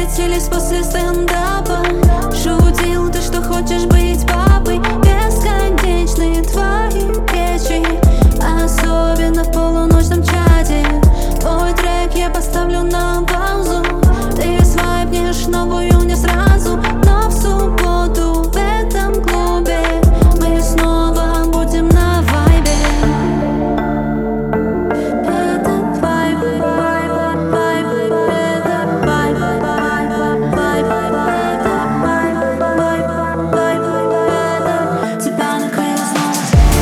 встретились после стендапа. Шутил ты, что хочешь быть папой. Бесконечные твои речи, особенно в полуночном чате. Твой трек я поставлю на паузу. Ты свайпнешь новую не сразу, но в субботу в этом клубе мы снова будем на вайбе. Это вайб, вайб, вайб, это вайб, вайб, вайб, это вайб, вайб, вайб, это тебя накрыло снова.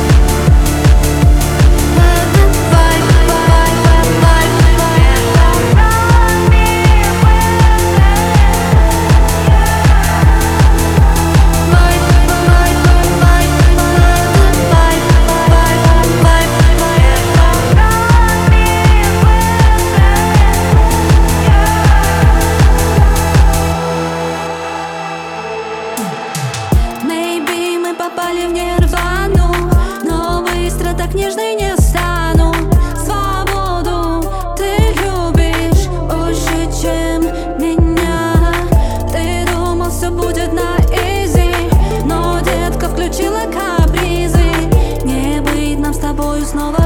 Это вайб, вайб, вайб, Maybe мы попали в нирвану, но быстро так нежной не стану. Свободу ты любишь больше, чем меня. Ты думал, все будет на изи, но детка включила капризы. Не быть нам с тобою снова